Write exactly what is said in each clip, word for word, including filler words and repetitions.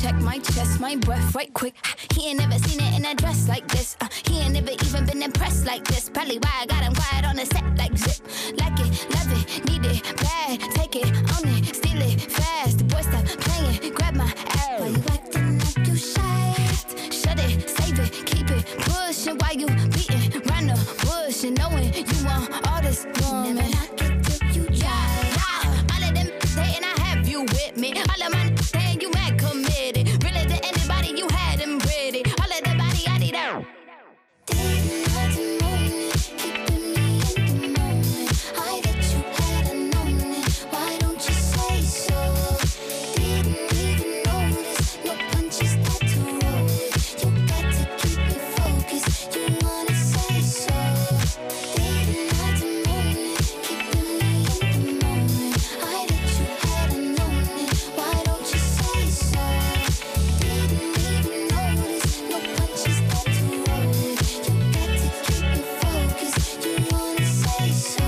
check my chest, my breath right quick. He ain't never seen it in a dress like this. Uh, he ain't never even been impressed like this. Probably why I got him quiet on the set like zip. Like it, love it, need it, bad. Take it, own it, steal it, fast. The boy stop playing, grab my ass. Why you acting like you shy? Shut it, save it, keep it pushing. Why you beating round the bush and knowing you want all this woman? Never knock it till you try. Yeah, all of them saying I have you with me. All of my saying you mad committed. Really to anybody you had them ready. All of the body I need out. Didn't have to moment, keeping me in the moment. I bet you had a known it. Why don't you say so? Didn't even notice. No punches that to roll it. You got to keep me focused. You wanna say so? Didn't have to moment, keeping me in the moment. I bet you had a known it. Why don't you say so? Didn't even notice. No punches that to roll it. You got to keep me focused. You wanna say so?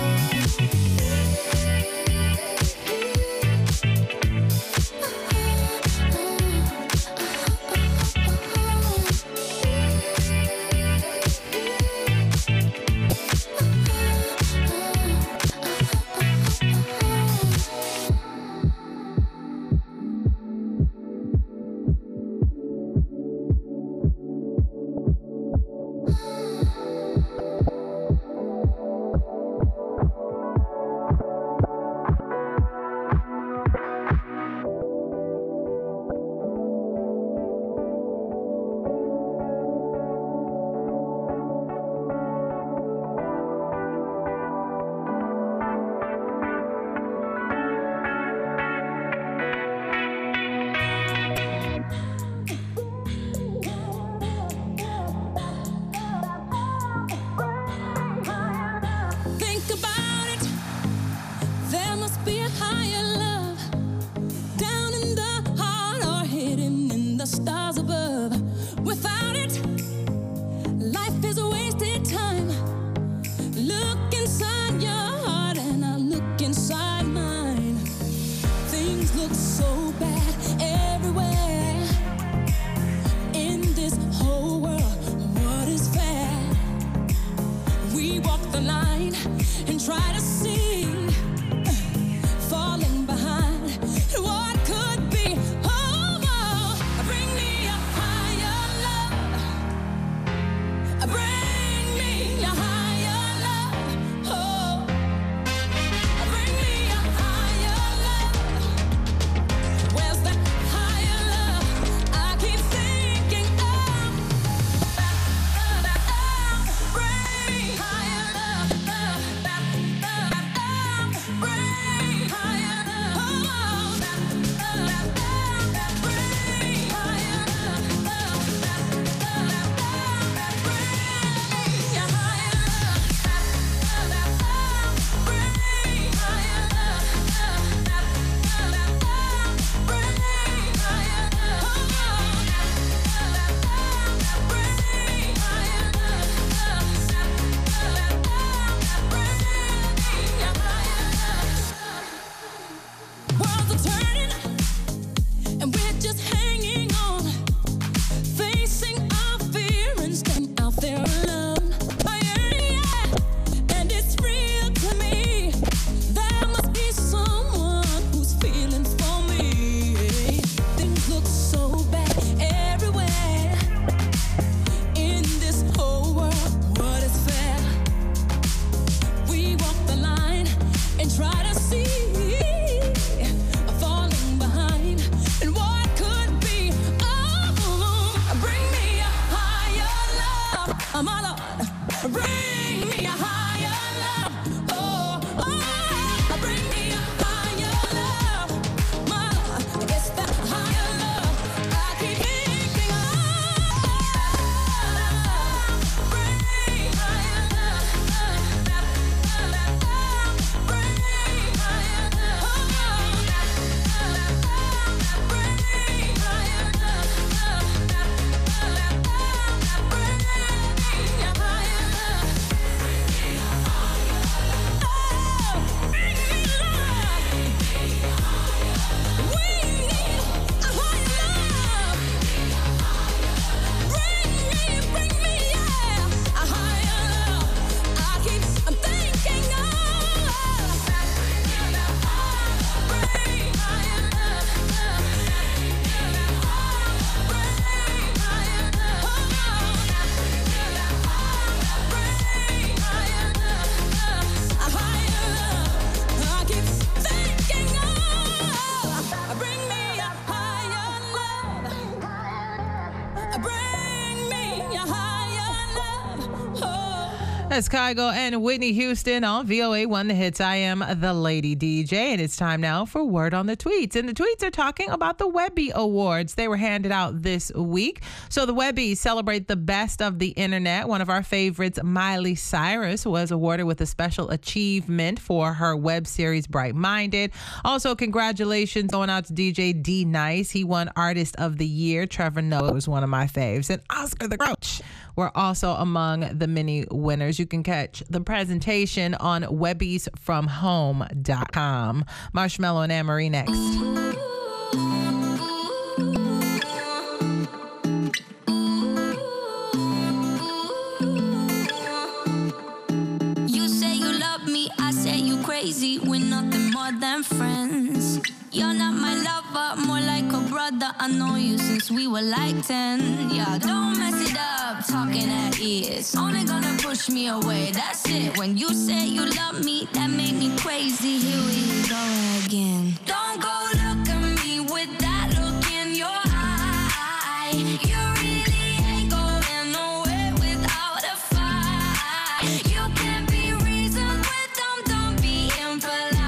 Think about it. There must be a higher love down in the heart or hidden in the stars above. Without it, life is a wasted time. Look inside your heart and I look inside mine. Things look so bad everywhere in this whole world. What is fair? We walk the line and try to see, falling behind what could be. Oh, oh, bring me That's Kygo and Whitney Houston on V O A one The Hits. I am the Lady D J, and it's time now for Word on the Tweets. And the tweets are talking about the Webby Awards. They were handed out this week. So the Webbies celebrate the best of the internet. One of our favorites, Miley Cyrus, was awarded with a special achievement for her web series Bright Minded. Also, congratulations going out to D J D-Nice. He won Artist of the Year. Trevor Noah was one of my faves. And Oscar the Grouch were also among the many winners. You can catch the presentation on webbies from home dot com. Marshmello and Anne-Marie next. You say you love me, I say you crazy. We're nothing more than friends. You're not my lover, more like a brother. I know you since we were like ten. Yeah, don't mess it up, talking at ears. Only gonna push me away, that's it. When you say you love me, that made me crazy. Here we go again. Don't go look at me with that look in your eye. You really ain't going nowhere without a fight. You can't be reasoned with them, don't be impolite.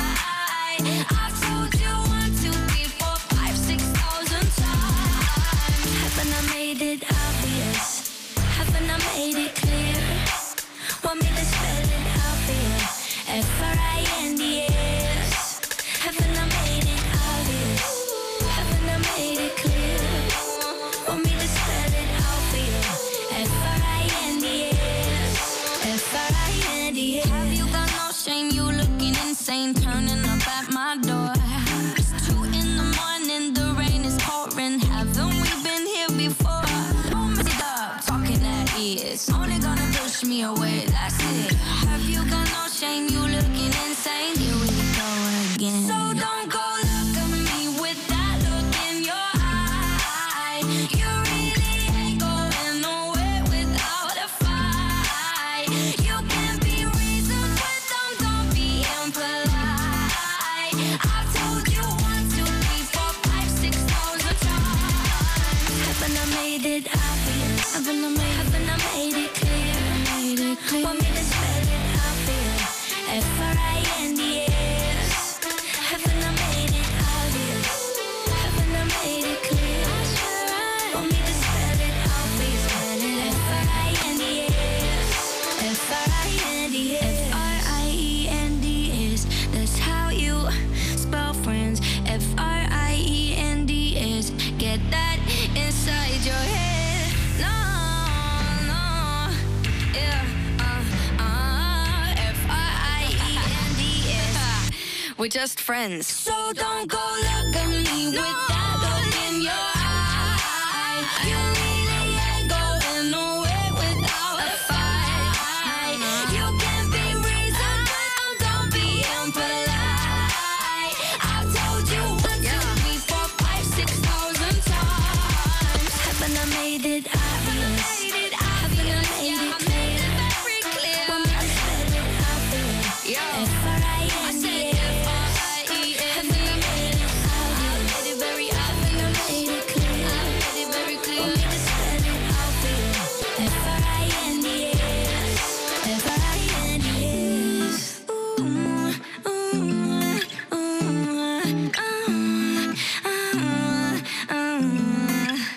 I've told you one, two, three, four, five, six thousand times. Haven't I made it obvious? Haven't I made it clear? Want me to spell it out for you? F R I N D S. Haven't I made it obvious? Haven't I made it clear? Want me to spell it out for you? F R I N D S. F R I N D S. Have you got no shame? You looking insane, turning up at my door. It's two in the morning, the rain is pouring. Haven't we been here before? Don't mess it up, talking at ears. Only gonna push me away, that's it. Have you got no shame? You looking insane. Here we go again. So don't go look at me with that look in your eye. You really ain't going nowhere without a fight. You can't be reasoned with them, don't be impolite. I've told you one, two, three, four, five, six thousand times. Haven't I made it obvious? Haven't I made, haven't I made it clear? Made it clear. Want me to spell it out for you? F R I N D S. Haven't I made it obvious? Haven't I made it clear? Want me to spell it out for you? F R I N D S. F R I N D S. F R I E N D S. That's how you spell friends. F R I E N D S. Get that inside your head. No, no, yeah, uh, uh, F R I E N D S. We're just friends. So don't go look at me with that look in your eye. You really ain't going nowhere without a fight. You can't be reasoned with them, don't be impolite. I've told you one, two, three, four, five, six thousand times. Haven't I made it obvious? Haven't I made it clear? Want me to spell it out for you? F R I N D S. Haven't I made it obvious? Haven't I made it clear? Want me to spell it out for you? F R I N D S. F R I N D S. Ooh, ooh, ooh, ooh, ooh, ooh.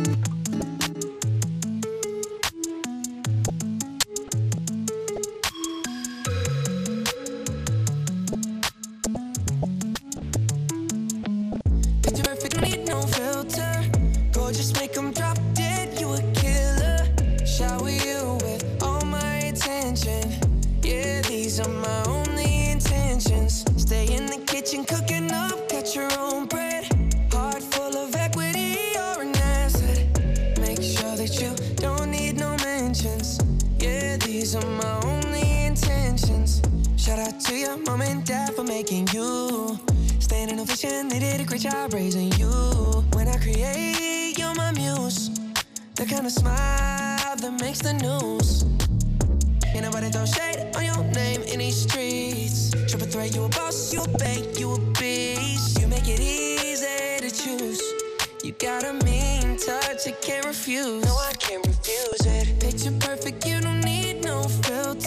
Picture perfect, no need no filter. Gorgeous, make 'em drop dead, you a killer. Shower you with all my attention. Yeah, these are my only intentions. Stay in the kitchen, cooking up, cut your own bread. Heart full of equity, you're an asset. Make sure that you don't need no mentions. Yeah, these are my only intentions. Shout out to your mom and dad for making you. Standing ovation, they did a great job raising you. When I create, you're my muse. The kind of smile that makes the news. Ain't nobody throw shade on your name in these streets. Triple threat, you a boss, you a bank, you a beast. You make it easy to choose. You got a mean touch, I can't refuse. No, I can't refuse it. Picture perfect, you don't need no filter.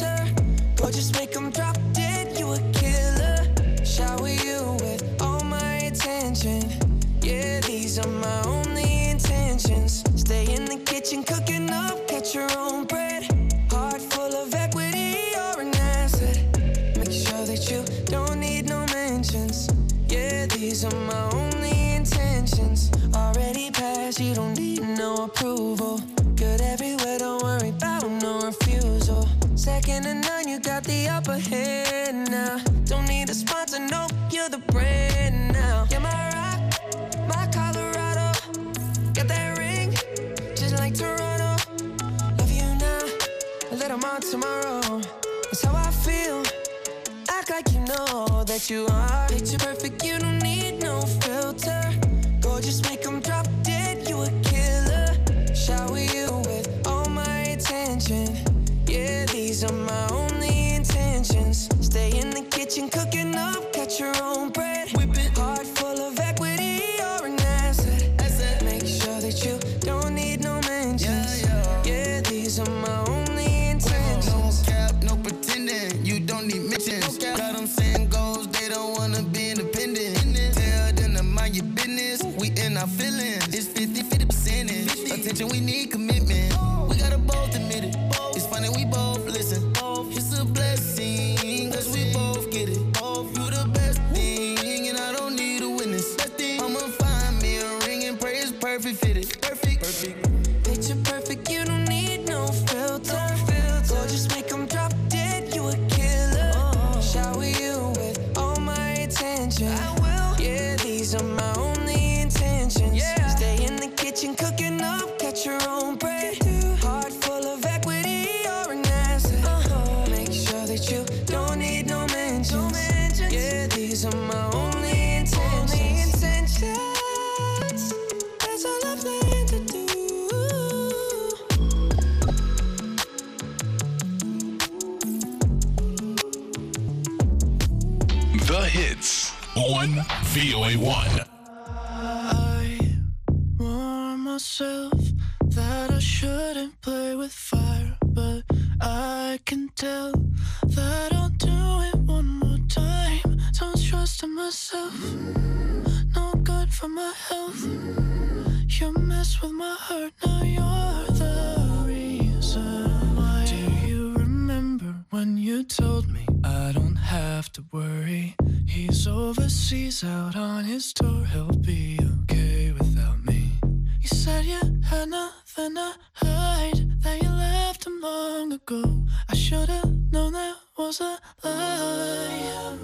fast, you don't need no approval. Good everywhere, don't worry about no refusal. Second to none, you got the upper hand now. Don't need a sponsor, no, you're the brand now. You're my rock, my Colorado. Got that ring, just like Toronto. Love you now, a little more tomorrow. That's how I feel. Act like you know that you are. Picture perfect, you don't need no filter. Gorgeous, make them drop dead, you a killer. Shower you with all my attention. Yeah, these are my only intentions. Stay in the kitchen, cooking up, catch your own bread. Whipping heart full of equity, you're an asset. asset. Make sure that you don't need no mentions. Yeah, yeah. Yeah, these are my only intentions. No cap, no pretending, you don't need mentions. No got them saying goals, they don't wanna be independent. Tell them to mind your business, we in our feelings. It's fifty, fifty percentage. Attention, we need commitment. We gotta both admit it. It's funny, we both listen. It's a blessing, cause we both get it. You the best thing, and I don't need a witness. I'ma find me a ring and pray it's perfect fitted. Perfect, perfect. Picture perfect, you don't need no filter. Gorgeous, make them drop dead, you a killer. Shower you with all my attention. I will. Yeah, these are my only intentions. Yeah. Stay in the kitchen, cooking up, catch your own bread. Heart full of equity, you're an asset. Uh-huh. Make sure that you don't need no mentions. Yeah, these are my only intentions. Only intentions. That's all I plan to do. The hits on V O A one. I warn myself that I shouldn't play with fire, but I can tell that I'll do it one more time. Don't trust in myself, no good for my health. You mess with my heart, now you're the reason why. Do you remember when you told me I don't have to worry? He's overseas out on his tour, he'll be okay without me. You said you had nothing to hide, that you left him long ago. I should've known that was a lie.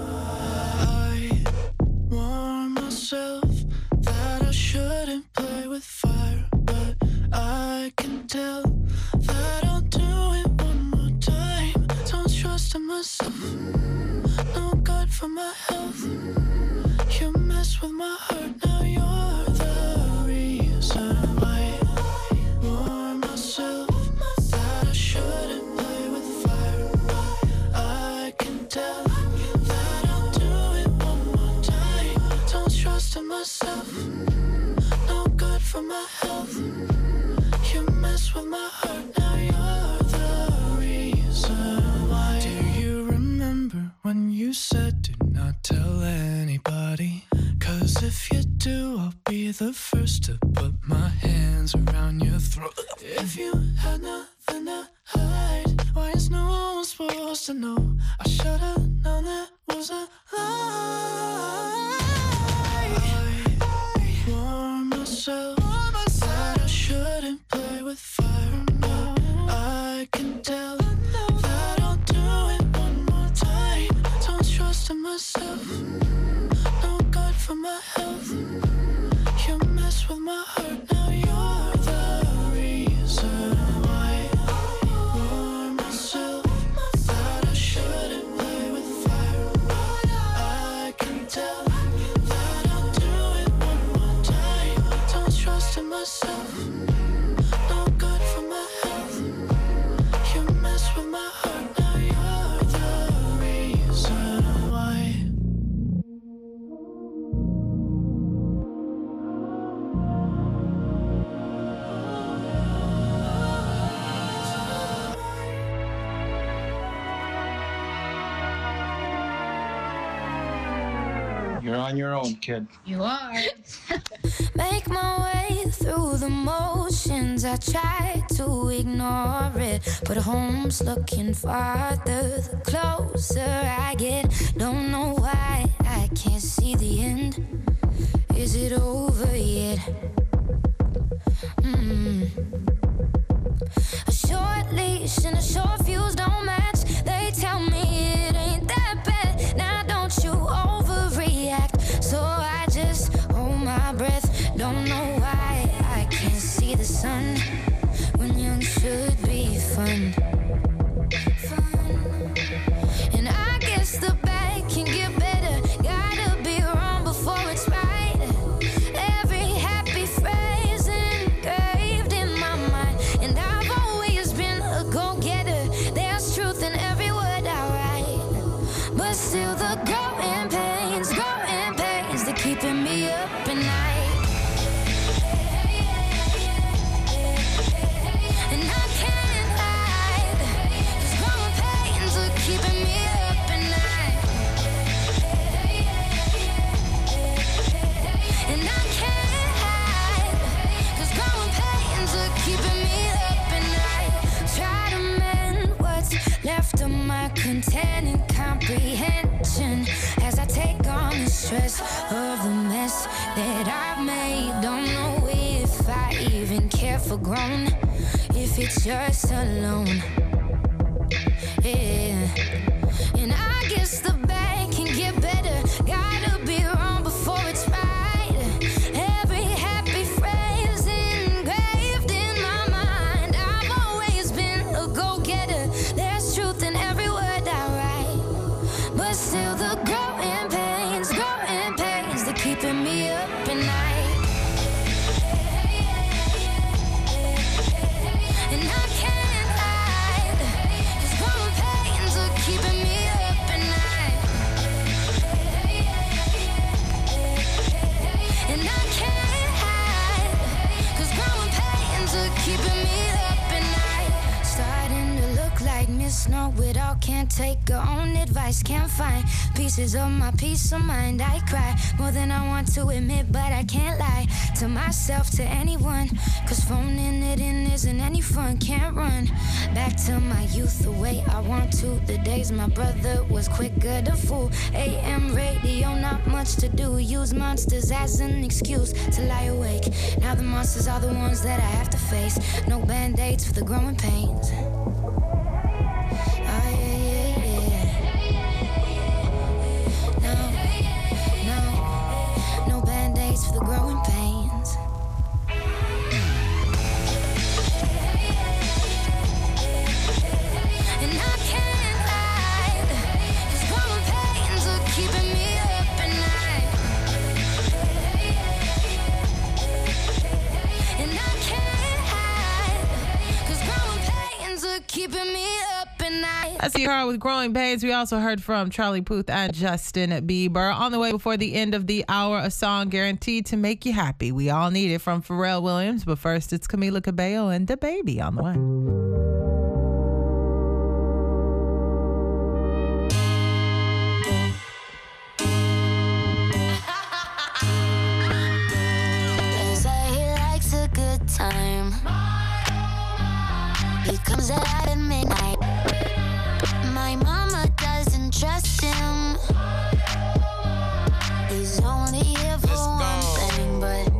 I warn myself that I shouldn't play with fire, but I can tell that I'll do it one more time. Don't trust in myself, no good for my health. You mess with my heart, now you're the reason why. I warn myself that I shouldn't play with fire, but I can tell that I'll do it one more time. Don't trust in myself, no good for my health. You mess with my heart, now you're the reason why. Do you remember when you said do not tell anybody? Cause if you do, I'll be the first to put my hands around your throat. If you had nothing to hide, why is no one supposed to know? I should've known that was a lie. I warn myself that I shouldn't play with fire, but I can tell that I'll do it one more time. Don't trust in myself, no good for my health. You mess with my heart, now you're the reason why. I warn myself that I shouldn't play with fire, but I can tell that I'll do it one more time. Don't trust in myself, no good for my health. You mess with my heart, now you're the reason why. You're on your own, kid. You are. Make my way through the motions. I try to ignore it, but home's looking farther the closer I get. Don't know why I can't see the end. Is it over yet? Mm. A short leash and a short fuse don't match. They tell me it ain't that bad. Now don't you overreact. So I just hold my breath. Don't know why I can't see the sun when young should be fun. Fun. And I guess the bad can get better. Gotta be wrong before it's right. Every happy phrase engraved in my mind. And I've always been a go-getter. There's truth in every word I write. But still the growing pains, growing pains, they're keeping me up at night. And I can't hide, 'cause growing pains are keeping me up at night. And I can't hide, 'cause growing pains are keeping me up at night. Try to mend what's left of my containing comprehension as I take on the stress of the mess that I've made. Don't know if I even care for grown, if it's just alone. Yeah. And I guess the bad can get better. Gotta be wrong before it's right. Every happy phrase engraved in my mind. I've always been a go-getter. There's truth in every word I write. But still the growing pains, growing pains, they're keeping me up at night. And I can't hide, 'cause growing pains are keeping me up at night. And I can't hide, 'cause growing pains are keeping me up at night. Starting to look like Miss Know-It-All, can't take her own advice, can't find pieces of my peace of mind. I cry more than I want to admit, but I can't lie to myself, to anyone, 'cause phoning it in isn't any fun. Can't run back to my youth the way I want to. The days my brother was quicker to fool. A M radio, not much to do. Use monsters as an excuse to lie awake. Now the monsters are the ones that I have to face. No band-aids for the growing pains. Oh yeah, yeah, yeah. No, no, no band-aids for the growing pains. And I can't hide, 'cause growing pains are keeping me up at night. And I can't hide, 'cause growing pains are keeping me up at night. That's the car with Growing Pains. We also heard from Charlie Puth and Justin Bieber. On the way before the end of the hour, a song guaranteed to make you happy. We all need it from Pharrell Williams. But first, it's Camila Cabello and DaBaby on the way. They say he likes a good time. He comes alive at midnight. My mama doesn't trust him. He's only here for Let's one go. thing, but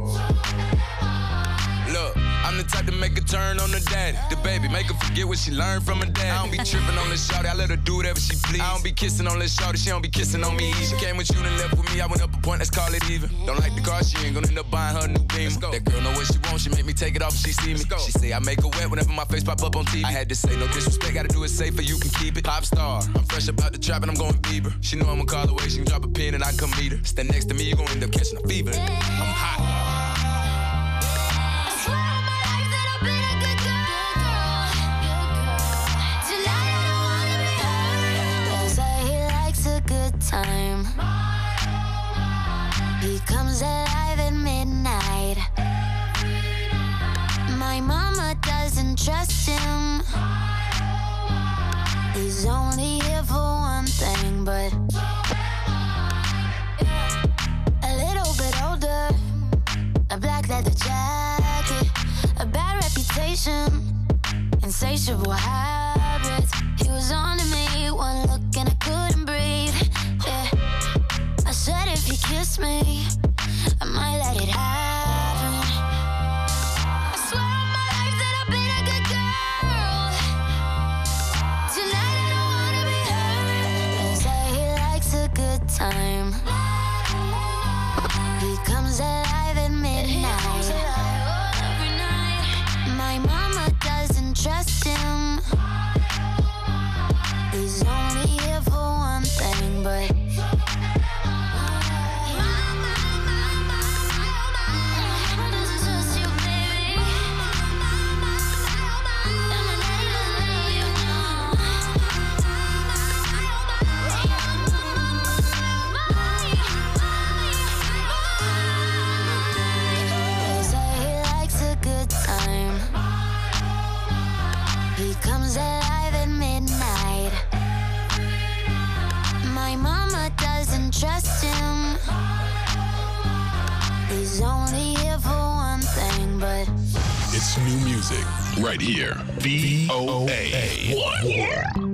Look, I'm the type to make a turn on the daddy. The baby, make her forget what she learned from her dad. I don't be tripping on this shawty, I let her do whatever she please. I don't be kissing on this shawty, she don't be kissing on me. She came with you and left with me, I went up a point, let's call it even. Don't like the car, she ain't gonna end up buying her a new beam. That girl know what she wants, she make me take it off if she see me. She say I make her wet whenever my face pop up on T V. I had to say no disrespect, gotta do it safer, you can keep it. Pop star, I'm fresh about the trap and I'm going Bieber. She know I'ma call away, she can drop a pin and I can come meet her. Stand next to me, you gon' end up catching a fever. I'm hot. I swear on my life that I've been a good girl. Tonight I don't wanna be hurt. They say he likes a good time. He comes alive at midnight. My mama doesn't trust him. He's only here for one thing, but a little bit older, a black leather jacket, a bad reputation, insatiable habits. He was on to me, one look and I couldn't breathe. Yeah, I said if he kissed me, I might let it happen. I swear It's new music right here. V O A one.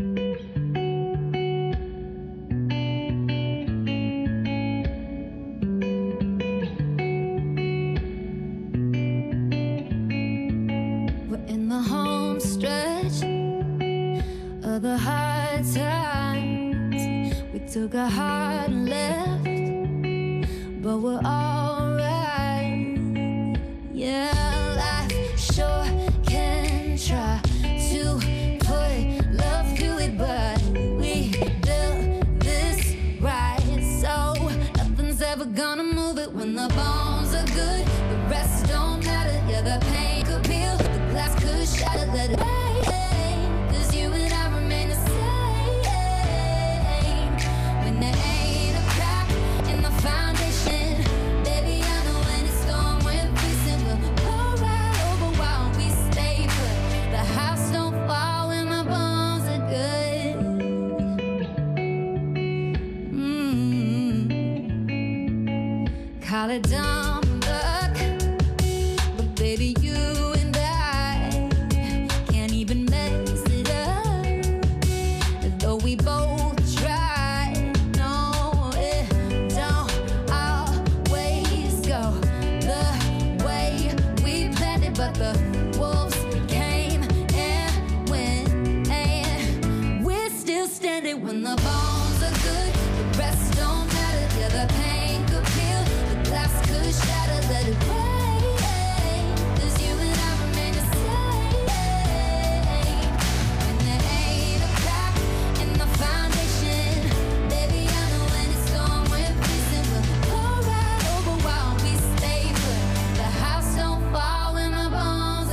In the home stretch of the hard times, we took a hard left, but we're alright. Yeah, life sure can try to put love through it, but we built this right, so nothing's ever gonna move it. When the bones are good, the rest don't matter. Yeah, the pain could peel, the glass could shatter, let it rain, 'cause you and I remain the same. When there ain't a crack in the foundation, baby, I know when it's storm, we're facing, we'll go right over while we stay put. The house don't fall when my bones are good. Mm-hmm. Call it dumb luck, but baby, you and I can't even mess it up. Though we both try, no, it don't always go the way we planned it. But the wolves came and went, and we're still standing. When the bones are good, the rest don't matter. Yeah, the pain could peel, the glass could shatter, let it rain, 'cause you and I remain the same. When there ain't a crack in the foundation, baby, I know when it's storm, we're facing, we'll go right over while we stay put. The house don't fall when my bones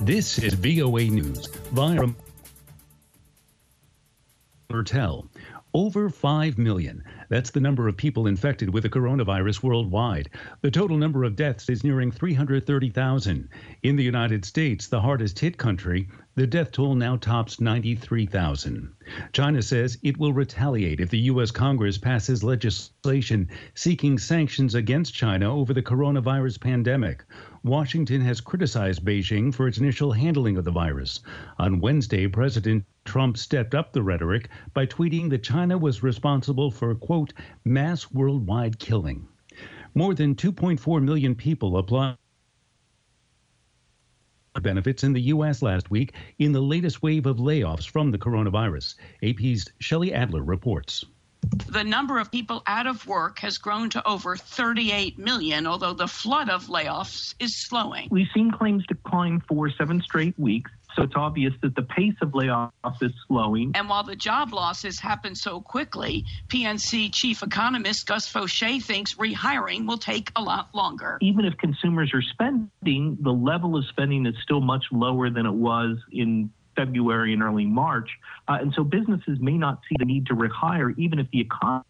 This is V O A News via Bertel. Over five million. That's the number of people infected with the coronavirus worldwide. The total number of deaths is nearing three hundred thirty thousand. In the United States, the hardest hit country, the death toll now tops ninety-three thousand. China says it will retaliate if the U S Congress passes legislation seeking sanctions against China over the coronavirus pandemic. Washington has criticized Beijing for its initial handling of the virus. On Wednesday, President Trump stepped up the rhetoric by tweeting that China was responsible for, quote, mass worldwide killing. More than two point four million people applied benefits in the U S last week in the latest wave of layoffs from the coronavirus. A P's Shelley Adler reports. The number of people out of work has grown to over thirty-eight million, although the flood of layoffs is slowing. We've seen claims decline for seven straight weeks, so it's obvious that the pace of layoffs is slowing. And while the job losses happen so quickly, P N C chief economist Gus Fauché thinks rehiring will take a lot longer. Even if consumers are spending, the level of spending is still much lower than it was in February and early March. Uh, and so businesses may not see the need to rehire even if the economy.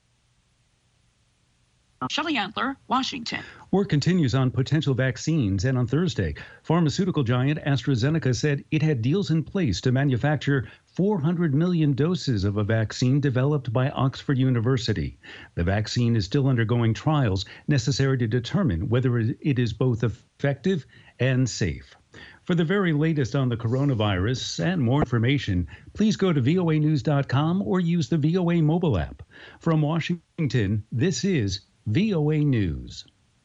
Shelley Adler, Washington. Work continues on potential vaccines, and on Thursday, pharmaceutical giant AstraZeneca said it had deals in place to manufacture four hundred million doses of a vaccine developed by Oxford University. The vaccine is still undergoing trials necessary to determine whether it is both effective and safe. For the very latest on the coronavirus and more information, please go to V O A news dot com or use the V O A mobile app. From Washington, this is V O A News.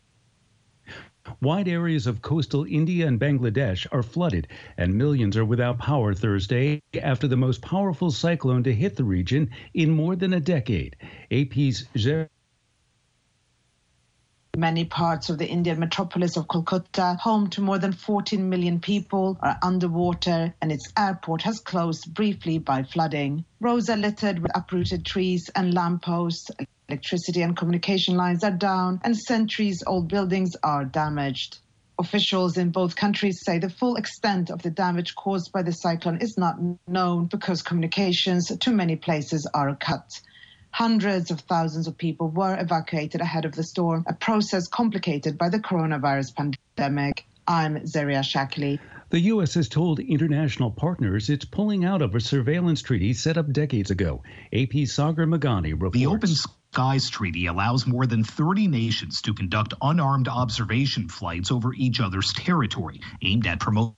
Wide areas of coastal India and Bangladesh are flooded, and millions are without power Thursday after the most powerful cyclone to hit the region in more than a decade. A P's Jer- Many parts of the Indian metropolis of Kolkata, home to more than fourteen million people, are underwater, and its airport has closed briefly by flooding. Roads are littered with uprooted trees and lampposts. Electricity and communication lines are down, and centuries-old buildings are damaged. Officials in both countries say the full extent of the damage caused by the cyclone is not known because communications to many places are cut. Hundreds of thousands of people were evacuated ahead of the storm, a process complicated by the coronavirus pandemic. I'm Zaria Shakli. The U S has told international partners it's pulling out of a surveillance treaty set up decades ago. A P's Sagar Meghani reports. The Open Skies Treaty allows more than thirty nations to conduct unarmed observation flights over each other's territory, aimed at promoting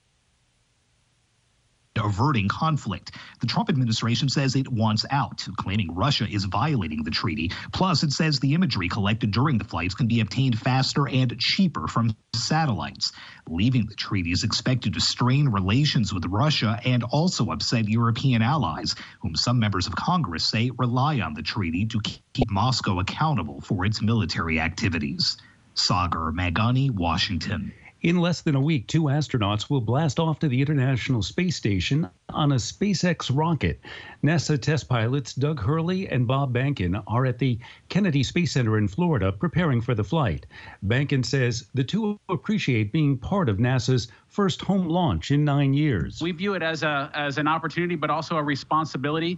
averting conflict. The Trump administration says it wants out, claiming Russia is violating the treaty. Plus, it says the imagery collected during the flights can be obtained faster and cheaper from satellites. Leaving the treaty is expected to strain relations with Russia and also upset European allies, whom some members of Congress say rely on the treaty to keep Moscow accountable for its military activities. Sagar Meghani, Washington. In less than a week, two astronauts will blast off to the International Space Station on a SpaceX rocket. NASA test pilots Doug Hurley and Bob Behnken are at the Kennedy Space Center in Florida preparing for the flight. Behnken says the two appreciate being part of NASA's first home launch in nine years. We view it as a as an opportunity, but also a responsibility.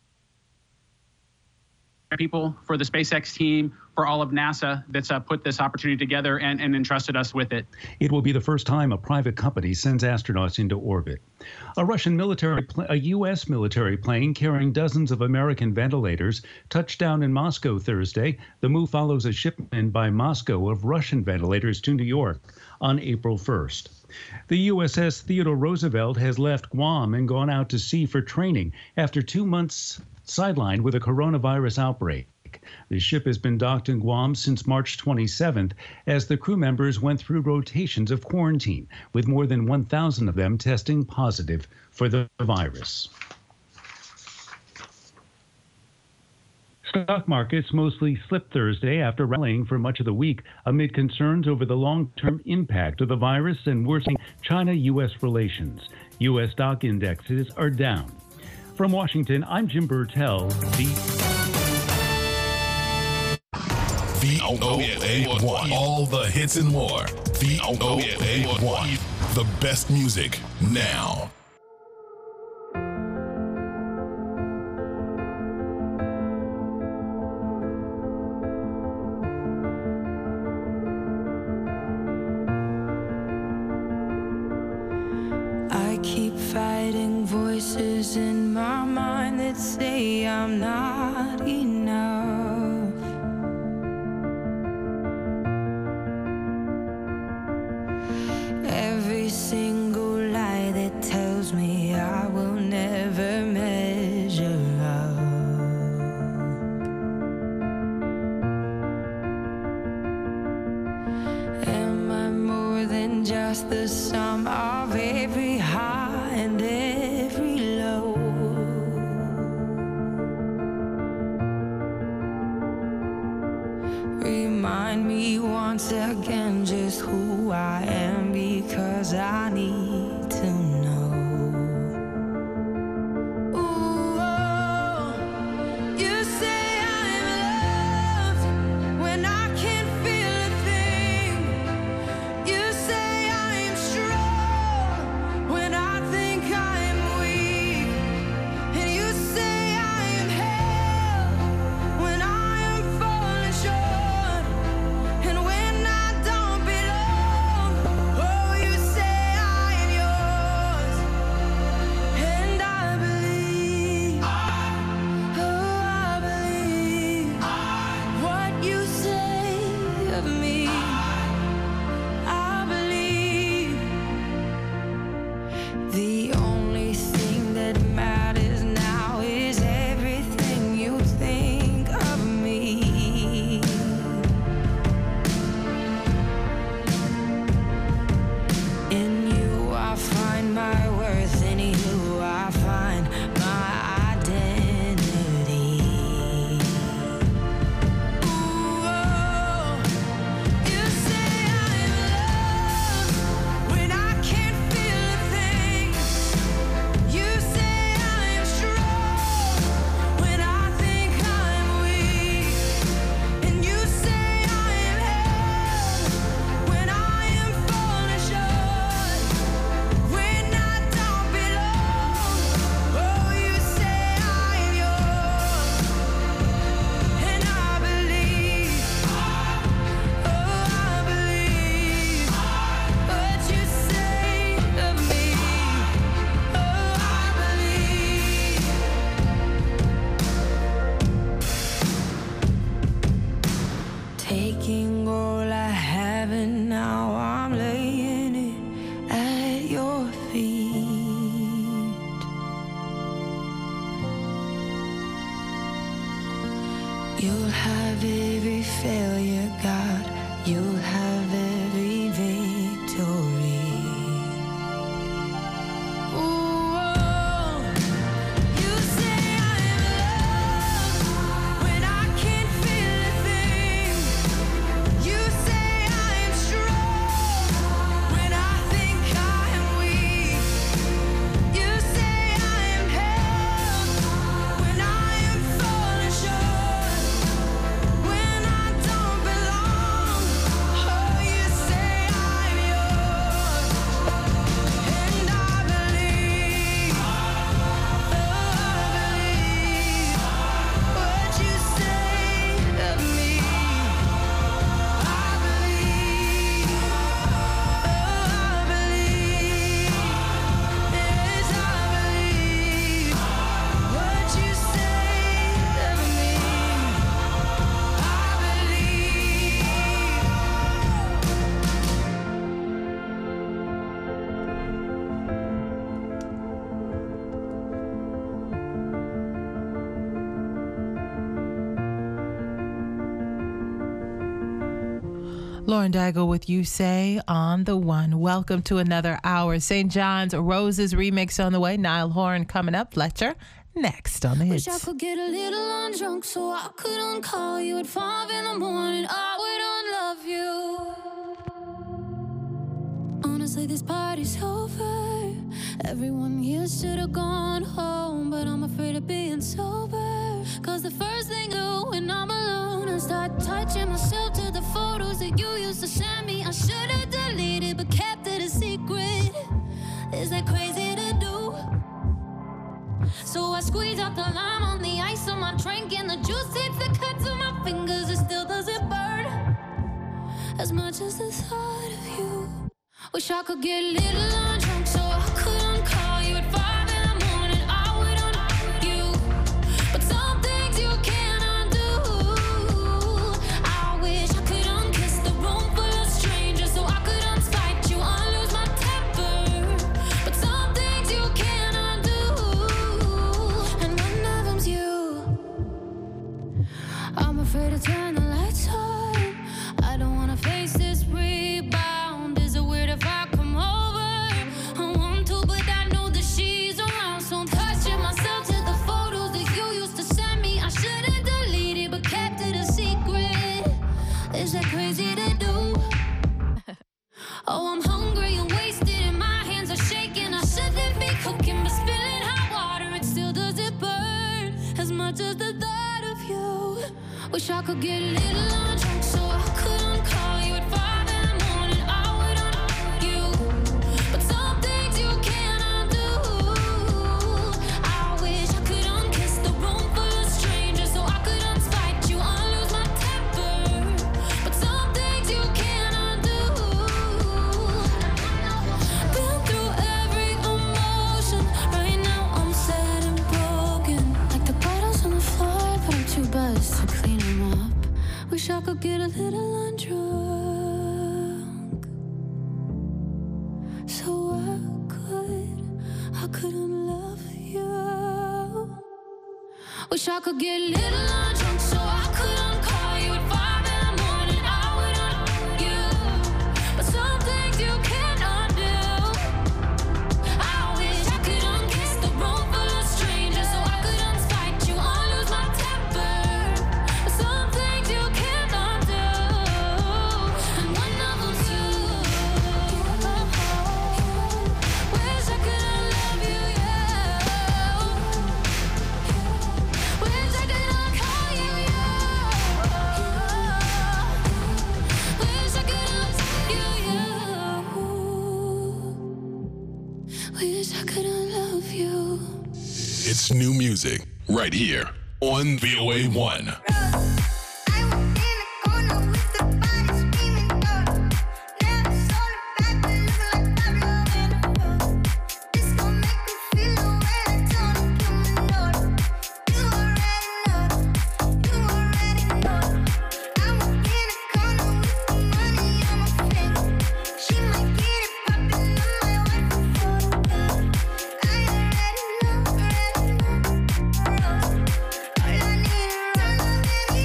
People, for the SpaceX team, for all of NASA that's uh, put this opportunity together and, and entrusted us with it. It will be the first time a private company sends astronauts into orbit. A Russian military, pl- a U S military plane carrying dozens of American ventilators touched down in Moscow Thursday. The move follows a shipment by Moscow of Russian ventilators to New York on April first. The U S S Theodore Roosevelt has left Guam and gone out to sea for training after two months sidelined with a coronavirus outbreak. The ship has been docked in Guam since March twenty-seventh as the crew members went through rotations of quarantine, with more than one thousand of them testing positive for the virus. Stock markets mostly slipped Thursday after rallying for much of the week amid concerns over the long-term impact of the virus and worsening China-U S relations. U S stock indexes are down. From Washington, I'm Jim Bertel. The V O A one. All the hits and more. V O A one. The best music now. I keep fighting voices in my mind that say I'm not enough. Every single lie that tells me I will never measure up. Am I more than just the sum of every high and every low? Remind me once again just who I am, because I need to know. Ooh, oh, you say I'm loved when I can't feel a thing. You say I am strong when I think I am weak. And you say I am held when I am falling short. And when I don't belong, oh, you say I am yours. And I believe, oh, I believe what you say of me. I believe the only thing that matters now is everything you think of me. In you I find my worth, in you I find my identity. Ooh, oh, you say I'm loved when I can't feel a thing. You say I am strong when I think I'm weak. And you say I am held when I am falling short. When I don't belong, oh, you say I am yours. And I believe, oh, I believe what you say of me. Oh, I believe. Taking all I have and now I'm laying it at your feet. You'll have every failure, God. You'll have every victory. Ooh, oh, you say I'm loved when I can't feel a thing. You say I am strong when I think I am weak. You say I am held when I am falling short. When I don't belong, oh, you say I'm yours. And I believe, oh, I believe what you say of me. I believe, oh, I believe, yes, I believe what you say of me. I believe. Lauren Daigle with You Say on the One. Welcome to another hour. Saint John's Roses remix on the way. Niall Horan coming up. Fletcher next on the Wish hits. I could get a little on drunk so I could uncall you at five in the morning. I would unlove you. Honestly, this party's over. Everyone here should have gone home, but I'm afraid of being sober. Cause the first thing I do when I'm alone is start start touching myself to the photos that you used to send me. I should have deleted but kept it a secret. Is that crazy to do? So I squeeze out the lime on the ice on my drink, and the juice hits the cut to my fingers. It still doesn't burn as much as the thought of you. Wish I could get a little on drunk so I couldn't call you at five in the morning. I would undo you, but some things you can't undo. I wish I could unkiss the room full of strangers so I could unspite you, unlose my temper. But some things you can't undo, and one of them's you. I'm afraid to turn the lights on. I don't wanna face this rebound. Is it weird if I come over? I want to, but I know that she's around. So I'm touching myself to the photos that you used to send me. I should've deleted but kept it a secret. Is that crazy to do? Oh, I'm hungry and wasted and my hands are shaking. I shouldn't be cooking, but spilling hot water, it still doesn't burn as much as the thought of you. Wish I could get a little on drunk so I couldn't call you at five in the morning. I would undo you, but some things you can't undo. I wish I could unkiss the room full of strangers so I could unspite you, unlose my temper. But some things you can't undo. Been through every emotion. Right now I'm sad and broken, like the bottles on the floor, but I'm too buzzed to clean them up. Wish I could get a little undrunk so I could, I couldn't love you. Wish I could get a little undrunk so I couldn't call you at five in the morning. I would undo you, but some things you can't undo. I wish I could unkiss the room full of strangers so I could unspite you, unlose my temper. But some things you can't undo, and one of them's you. Wish I could unlove you, yeah. Wish I could uncall you, yeah. Wish I could undo you, yeah. Wish I could unlove you. It's new music right here on V O A one. All I need is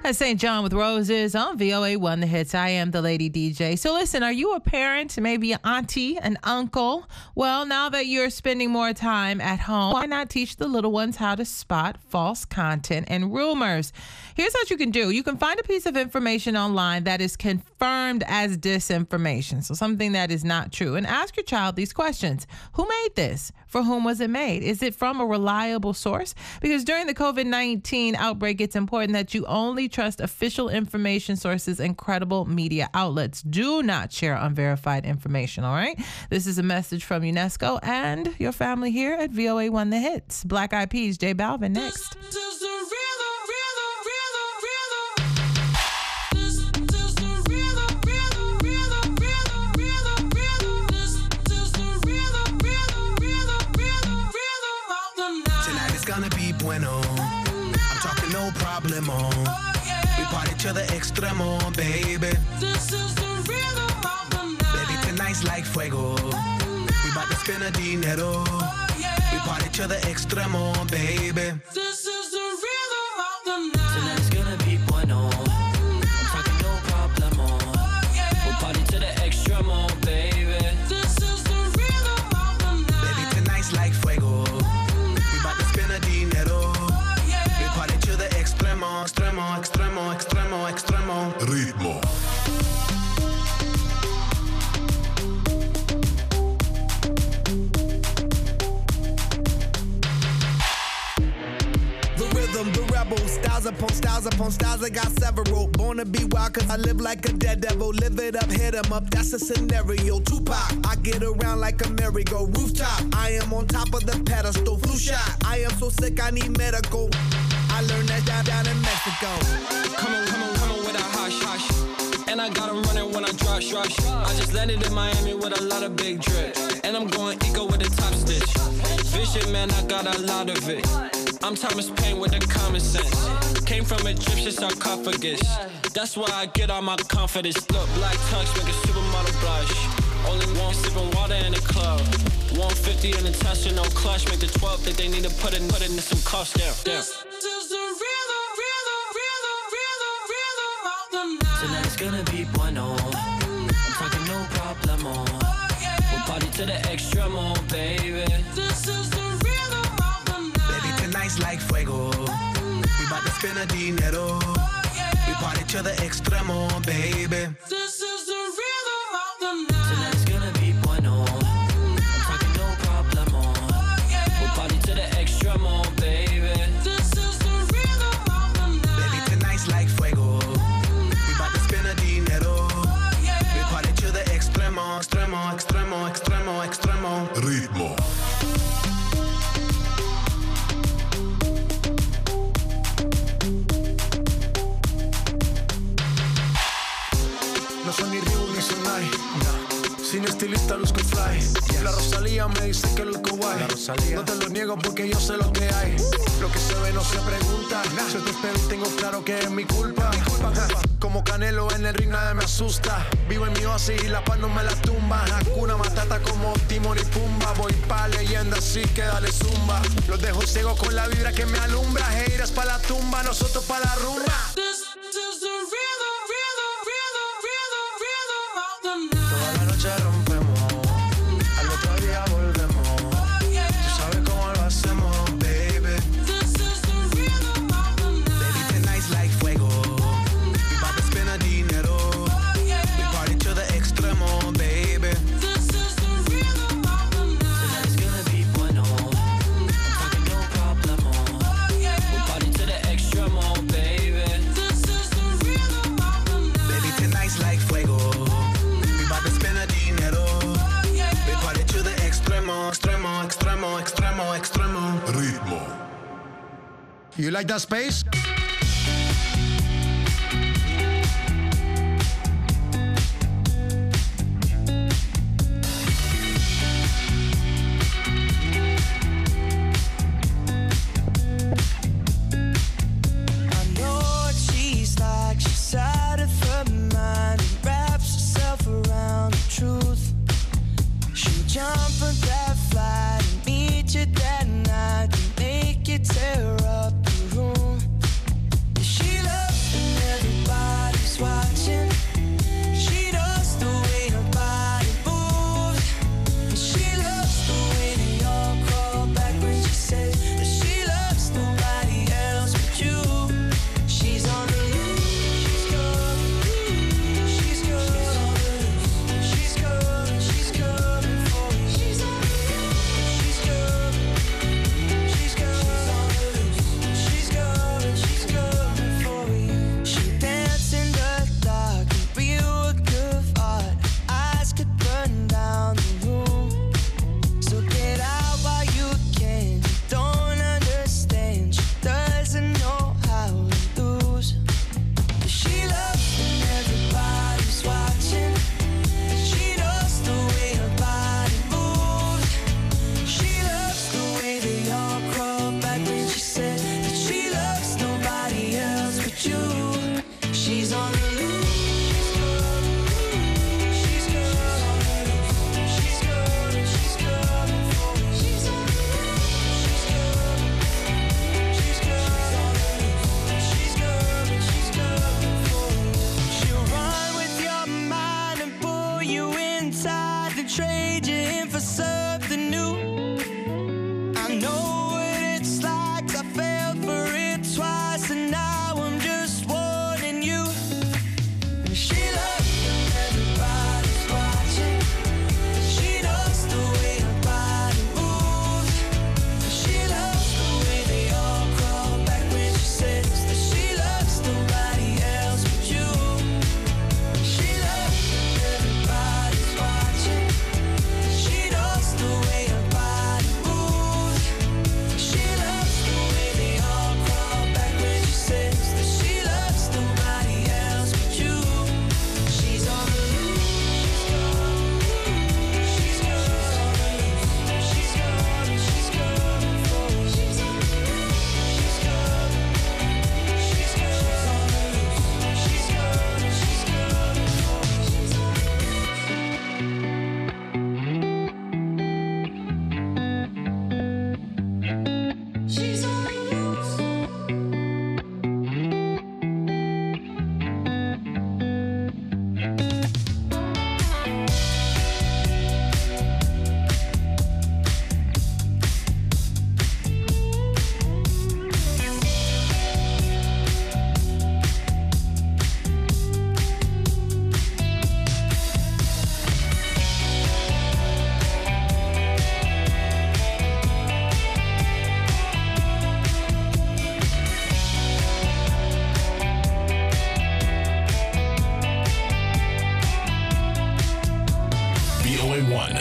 That's Saint John with Roses on V O A one The Hits. I am the Lady D J. So listen, are you a parent, maybe an auntie, an uncle? Well, now that you're spending more time at home, why not teach the little ones how to spot false content and rumors? Here's what you can do. You can find a piece of information online that is confirmed as disinformation, so something that is not true, and ask your child these questions. Who made this? For whom was it made? Is it from a reliable source? Because during the COVID nineteen outbreak, it's important that you only trust official information sources and credible media outlets. Do not share unverified information, all right? This is a message from UNESCO and your family here at V O A one The Hits. Black Eyed Peas, J Balvin next. Gonna be bueno. I'm talking no problemo. We party to the extremo, baby. This is the rhythm of the night. Baby, tonight's like fuego. We bout to spend a dinero. We party to the extremo, baby. This is the rhythm of the night. Tonight's gonna be bueno. I'm talking no problemo. We party to the extremo, baby. This is the rhythm of the night. Baby, tonight's like fuego. Extremo, extremo, extremo, extremo. Ritmo. The rhythm, the rebel, styles upon styles upon styles. I got several. Born to be wild, cause I live like a dead devil. Live it up, hit 'em up, that's a scenario. Tupac, I get around like a merry-go rooftop. I am on top of the pedestal, flu shot. I am so sick, I need medical. I learned that down, down in Mexico. Come on, come on, come on with a hush, hush. And I got 'em running when I rush, rush. I just landed in Miami with a lot of big drip. And I'm going eco with a top stitch. Vision, man, I got a lot of it. I'm Thomas Paine with the common sense. Came from Egyptian sarcophagus. That's why I get all my confidence. Look, black tongues make a supermodel blush. Only one sipping water in the club. one fifty in the Tesla, no clutch. Make the twelve think they need to put in, put in some cuffs down. down. Tonight's gonna be bueno. I'm talking no problemo. We'll party to the extremo, baby. This is the rhythm of the night. Baby, tonight's like fuego. We bout to spend a dinero. We party to the extremo, baby. This is the rhythm of the night. Tonight's gonna be bueno. I'm talking no problemo. We'll party to the extremo, baby. This is the rhythm of the night. Baby, tonight's like fuego. Extremo, extremo, extremo, extremo. Ritmo. No soy ni Ryu ni Sonai. No. Sin estilista luzco fly. Yes. La Rosalía me dice que luzco guay. No te lo niego porque yo sé lo que hay. Uh. Lo que se ve no se pregunta. Nah. Si te espero tengo claro que es mi culpa. Mi culpa, culpa. Como Canelo en el ring nadie me asusta. Vivo en mi oasis y la paz no me la tumba. Hakuna Matata como Timon y Pumba. Voy pa' leyenda así que dale zumba. Los dejo ciego con la vibra que me alumbra. Haters pa' la tumba, nosotros pa' la rumba. This is the rhythm, rhythm, rhythm, rhythm, rhythm of the night. Toda la noche rompemos, al otro día volvemos. Tú sabes cómo lo hacemos, baby. This is the rhythm of the night. Baby, tonight's like fuego. We bout to spend a dinero. We party to the extremo, baby. This is the rhythm of the night. Tonight's gonna be bueno. I'm talking no problemo. We'll party to the extremo, baby. This is the rhythm of the night. Baby, tonight's like fuego. We bout to spend a dinero. We party to the extremo, extremo, extremo, extremo, extremo. Ritmo. You like that space? Jump on that flight and meet you that night and make you tear up the room. She loves have to trade you in for something new. I know what it's like, I fell for it twice, and now I'm just warning you. She loves when everybody's watching. She knows the way her body moves. She loves the way they all crawl back when she says that she loves nobody else but you. She loves when everybody's watching. She knows the way her body moves. She loves the way they all crawl back when she says that she loves nobody else but you. She's on the loose. She's gone. She's gone. She's gone. She's gone. She's gone. She's gone. She's gone. She's gone. She's gone. She's on the loose. V O A one.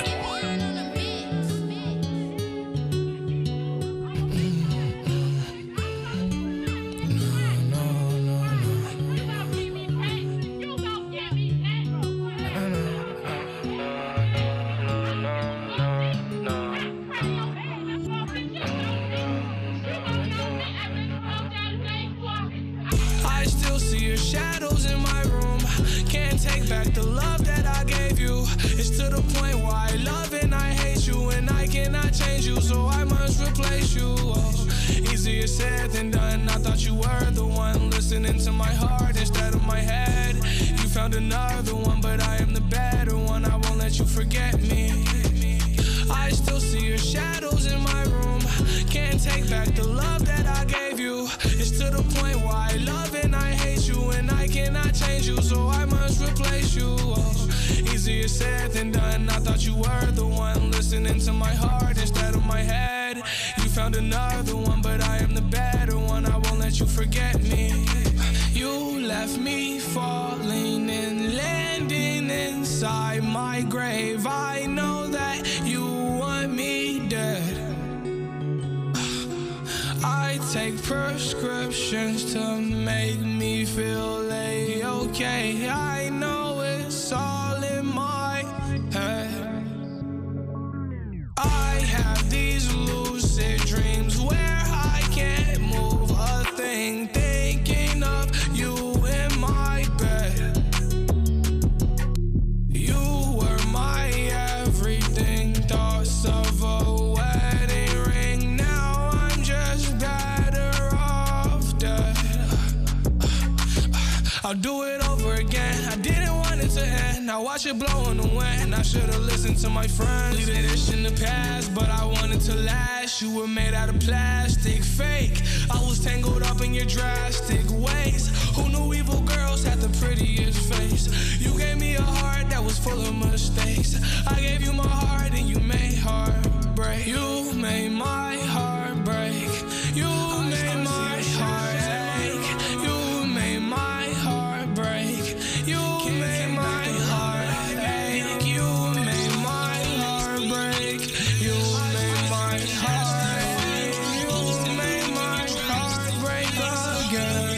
I still see your shadows in my room. Can't take back the love that I gave you. It's to the point where I love and I hate you, and I cannot change you, so I must replace you. Oh, easier said than done. I thought you were the one listening to my heart instead of my head. You found another one, but I am the better one. I won't let you forget me. I still see your shadows in my room. Can't take back the love that I gave you. It's to the point where I love and I hate you, and I cannot change you, so I must replace you. Oh, easier said than done. I thought you were the one listening to my heart instead of my head. You found another one, but I am the better one. I won't let you forget me. You left me falling and landing inside my grave. I know that you want me dead. I take prescriptions to make me feel A-okay. I know it's all in my head. I have these lucid dreams where I can't move a thing, thinking of you in my bed. You were my everything, thoughts of a wedding ring. Now I'm just better off dead. I'll do it over again. I didn't want it to end. I watch it blow in the wind. I should've listened to my friends. Leave this in the past, but I wanted to last. You were made out of plastic, fake. I was tangled up in your drastic ways. Who knew evil girls had the prettiest face? You gave me a heart that was full of mistakes. I gave you my heart and you made heartbreak. You made my heart break. You made my heart ache. You made my heart break. You made my heart ache. You made my heart break. You made my heart ache. You made my heart break again.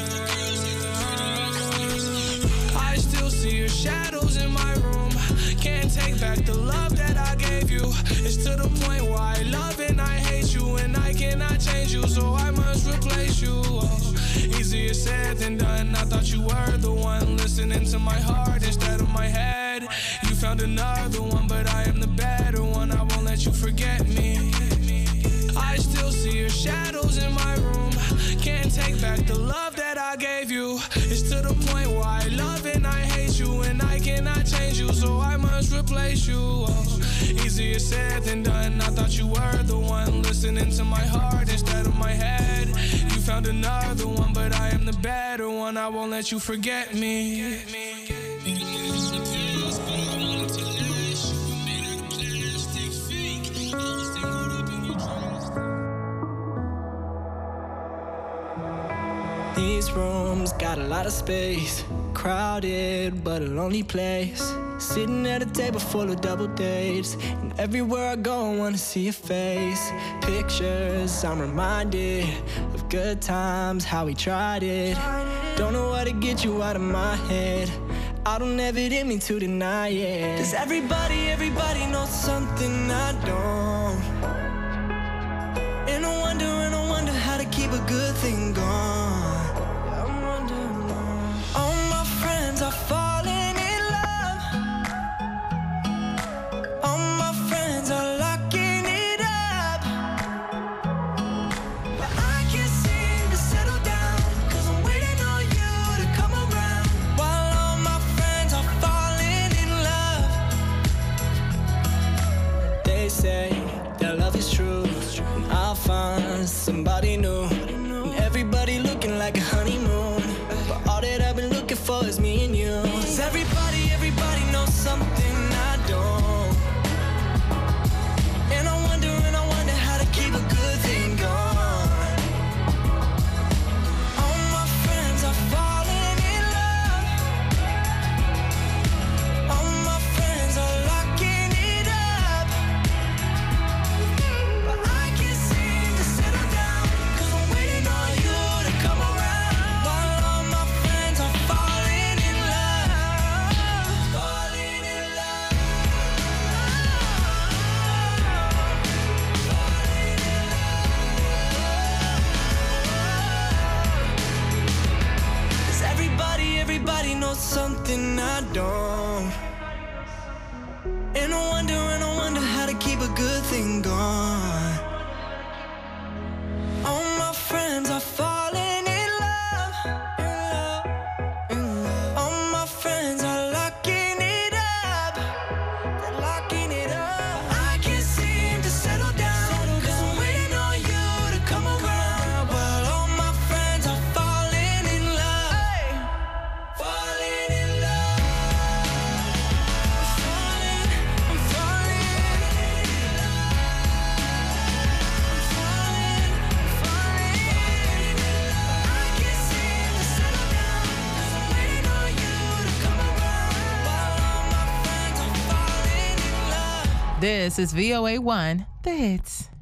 I still see your shadows in my room. Can't take back the love that I gave you. It's to the point where I love and I hate you, and I cannot change you, so I must replace you. Oh, easier said than done. I thought you were the one listening to my heart instead of my head. You found another one, but I am the better one. I won't let you forget me. I still see your shadows in my room. Can't take back the love that I gave you. It's to the point where I love and I hate you, and I cannot change you, so I must replace replace you. Oh, easier said than done. I thought you were the one listening to my heart instead of my head. You found another one, but I am the better one. I won't let you forget me. These rooms got a lot of space, crowded but a lonely place. Sitting at a table full of double dates, and everywhere I go I wanna see your face. Pictures, I'm reminded of good times, how we tried it. Don't know how to get you out of my head. I don't ever did mean to deny it. Does everybody, everybody know something I don't? And I wonder, and I wonder how to keep a good thing going. All my friends are falling in love. All my friends are locking it up. But I can't seem to settle down, cause I'm waiting on you to come around. While all my friends are falling in love. They say that love is true, and I'll find somebody new. And everybody looking like a honeymoon, but all that I've been looking for is me and you. Does everybody, everybody know something I don't? And I wonder, and I wonder how to keep a good thing going. All my friends are falling in love. All my friends are locking it up. But I can't seem to settle down, cause I'm waiting on you to come around. While all my friends are falling in love. Falling in love. Does everybody, everybody know something I don't? And I wonder, and I wonder how to keep a good thing going. All my friends are falling in love. All my friends are locking it up. They're locking it up. I can't seem to settle down, cause I'm waiting on you to come around. While all my friends are falling in love. Falling in love. I'm falling, I'm falling. I'm falling, I'm falling. I can't seem to settle down, cause I'm waiting on you to come around. While all my friends are falling in love. This is V O A one, The Hits.